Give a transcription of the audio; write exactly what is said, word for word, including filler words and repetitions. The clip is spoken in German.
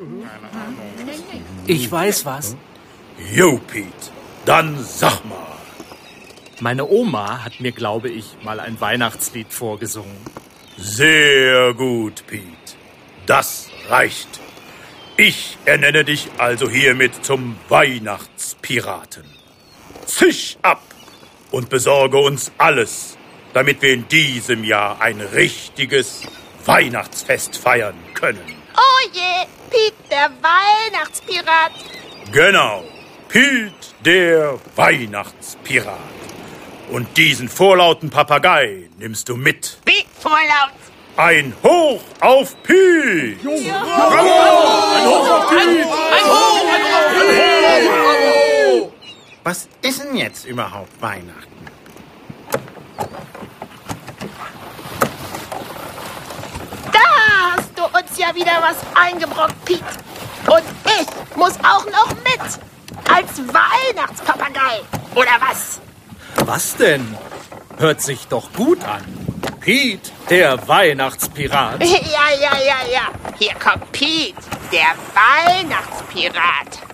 Ich weiß was. Jo, Pete, dann sag mal. Meine Oma hat mir, glaube ich, mal ein Weihnachtslied vorgesungen. Sehr gut, Pete. Das reicht. Ich ernenne dich also hiermit zum Weihnachtspiraten. Zisch ab und besorge uns alles, damit wir in diesem Jahr ein richtiges Weihnachtsfest feiern können. Oh je, Pete, der Weihnachtspirat. Genau, Pete, der Weihnachtspirat. Und diesen vorlauten Papagei nimmst du mit. Wie vorlaut? Ein Hoch auf Pete! Ja. Bravo! Ein Hoch auf Pete! Ein Hoch, ein Hoch, ein Hoch! Was ist denn jetzt überhaupt Weihnachten? Da hast du uns ja wieder was eingebrockt, Pete. Und ich muss auch noch mit. Als Weihnachtspapagei. Oder was? Was denn? Hört sich doch gut an. Pete, der Weihnachtspirat. Ja, ja, ja, ja. Hier kommt Pete, der Weihnachtspirat.